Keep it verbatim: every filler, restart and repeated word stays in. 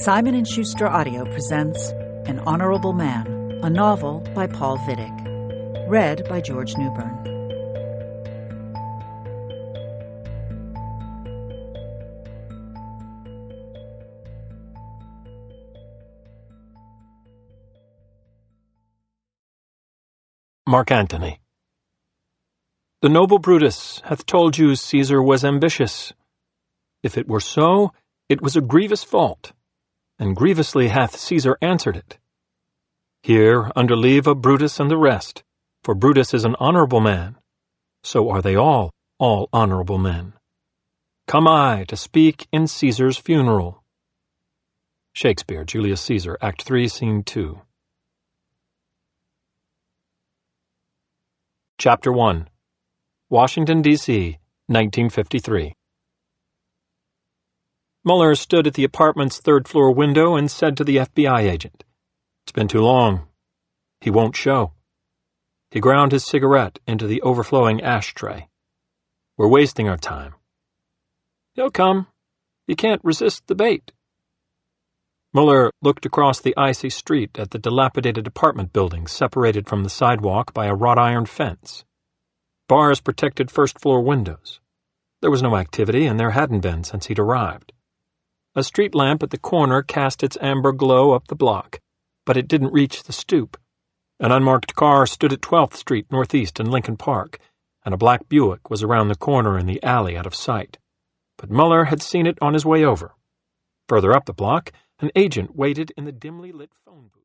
Simon and Schuster Audio presents An Honorable Man, a novel by Paul Vidic. Read by George Newbern. Mark Antony. The noble Brutus hath told you Caesar was ambitious. If it were so, it was a grievous fault, and grievously hath Caesar answered it. Here, under leave of Brutus and the rest, for Brutus is an honorable man, so are they all, all honorable men. Come I to speak in Caesar's funeral. Shakespeare, Julius Caesar, Act three, Scene two. Chapter one. Washington, D C, nineteen fifty-three. Muller stood at the apartment's third-floor window and said to the F B I agent, "It's been too long. He won't show." He ground his cigarette into the overflowing ashtray. "We're wasting our time." "He'll come. You can't resist the bait." Muller looked across the icy street at the dilapidated apartment building separated from the sidewalk by a wrought-iron fence. Bars protected first-floor windows. There was no activity, and there hadn't been since he'd arrived. A street lamp at the corner cast its amber glow up the block, but it didn't reach the stoop. An unmarked car stood at twelfth Street Northeast in Lincoln Park, and a black Buick was around the corner in the alley out of sight. But Muller had seen it on his way over. Further up the block, an agent waited in the dimly lit phone booth.